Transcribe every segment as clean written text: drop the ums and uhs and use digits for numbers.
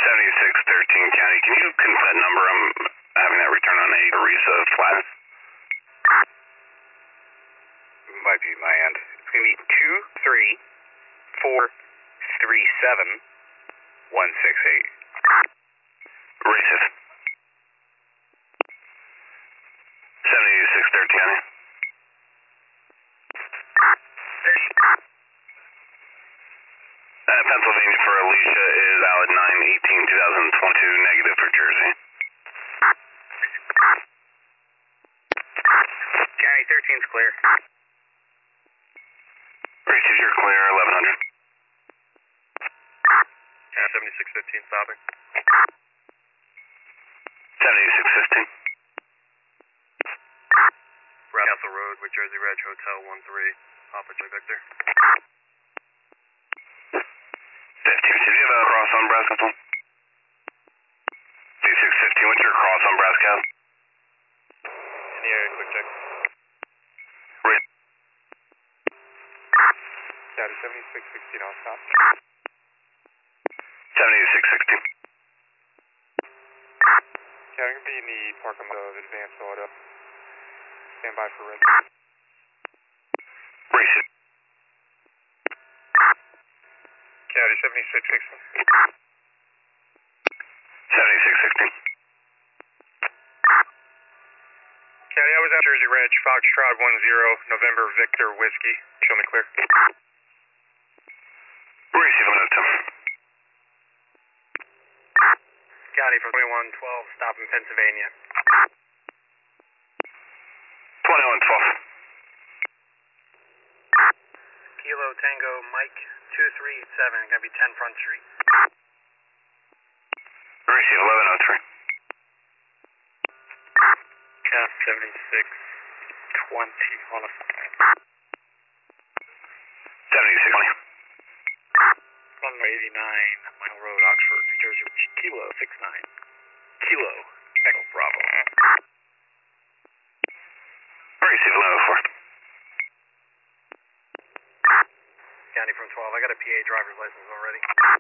7613 County, can you confirm that number? I'm having that return on a Teresa Flatness. Might be my end. It's going to be 23437 Racist. 7613 County. Pennsylvania for Alicia is valid 9/18/2022, negative for Jersey. County 13's clear. Racist, you're clear, 1100. County 7615 stopping. 7615. Castle Road with Jersey Reg Hotel 13, Papa J Victor. 15, did you have a cross on Brass Castle? 2615, what's your cross on Brass Castle? In the area, quick check. Right. County 7616 on stop. 7616. County going to be in the parking lot of advanced auto. Stand by for red. Racist. County 7616. 7616. County, I was at Jersey Reg, Foxtrot 10, November Victor Whiskey. Show me clear. Racist, 102. County from 2112, stop in Pennsylvania. 2112. Kilo Tango Mike 237, gonna be 10 Front Street. Racist, 1103. Cap 7620 on a 7620. 189 Mile Road, Oxford, New Jersey, Kilo 69. Kilo Echo Bravo. Racist, 1104. County from 12, I got a PA driver's license already.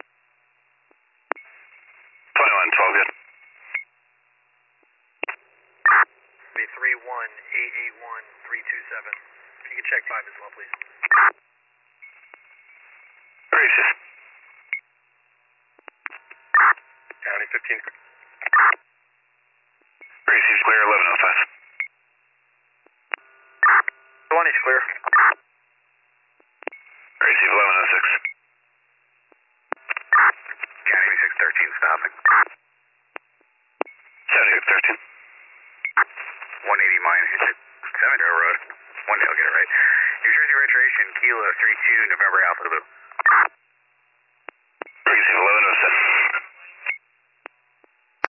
2112, good. Be 31881 If you could check 5 as well, please. Racist. County 15. Racist, clear, 1105. 20's clear. Racist, 1106. County 613 stopping. 7613. 180 mine, Cemetery Road. One day I'll get it right. New Jersey registration, Kilo 32, November Alpha Blue.